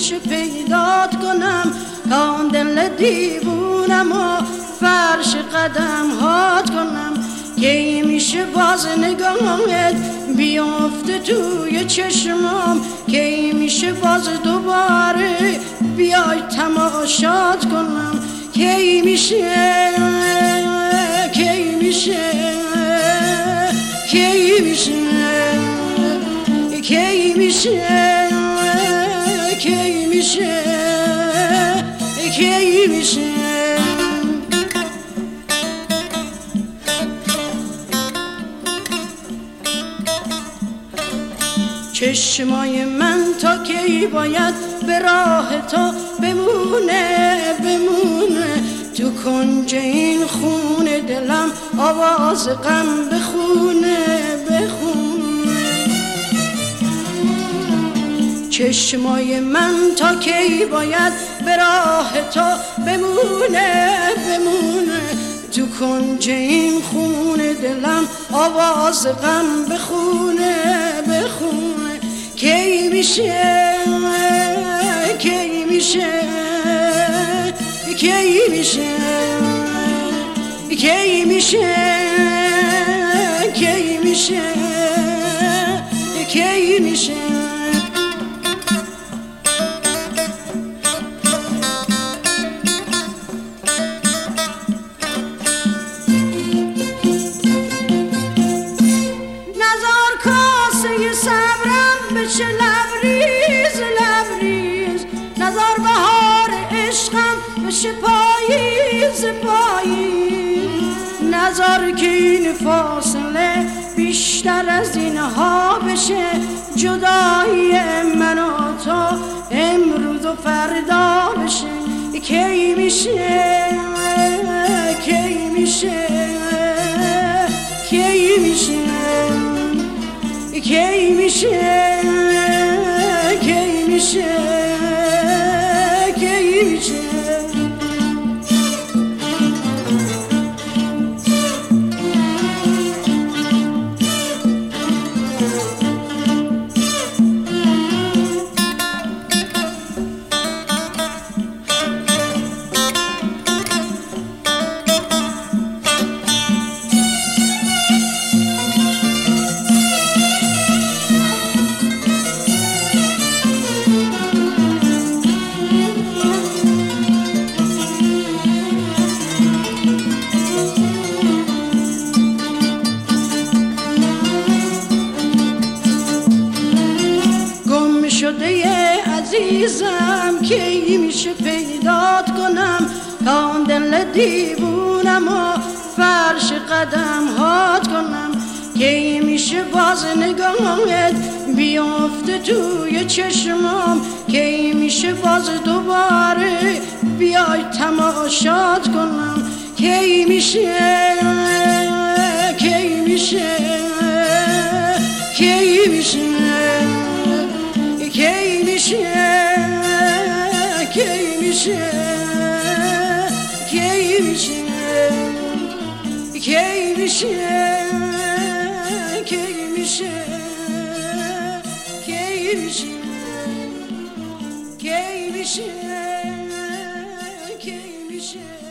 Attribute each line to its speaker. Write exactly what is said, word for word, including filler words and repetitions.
Speaker 1: میشه پیدات کنم تا دل دیوونم و فرش قدم هات کنم کی میشه باز نگاهت بیافته توی چشمام کی میشه باز دوباره بیای تماشات کنم کی میشه کی میشه کی میشه کی میشه کی میشه کی میشه چشمای من تا کی باید به راه تو بمونه بمونه تو کنج این خونه دلم آواز غم بخونه بخونه چشمای من تا کی باید به راه تو بمونه بمونه تو کنج این خونه دلم آواز غم بخونه بخونه کی میشه کی میشه کی میشه کی میشه کی میشه کی میشه بشه لبریز لبریز نظر بهار عشقم بشه پاییز پاییز نظر که این فاصله بیشتر از اینها بشه جدایی من و تو امروز و فردا بشه کی میشه کی میشه کی میشه کی میشه کی میشه کی میشه شده عزیزم کی میشه پیدات کنم تا دل دیوونم و فرش قدم هات کنم کی میشه باز نگاهت بیافته توی چشمام کی میشه باز دوباره بیای تماشات کنم کی میشه کی میشه کی میشه کی میشه کی میشه کی میشه کی میشه کی میشه کی میشه کی میشه کی میشه